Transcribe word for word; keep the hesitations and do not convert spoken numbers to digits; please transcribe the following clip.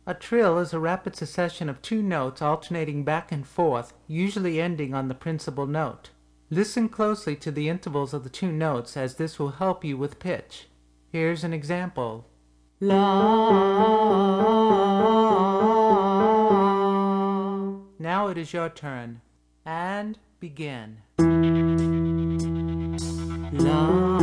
A trill is a rapid succession of two notes alternating back and forth, usually ending on the principal note. Listen closely to the intervals of the two notes, as this will help you with pitch. Here's an example. La. Now it is your turn. And begin. La.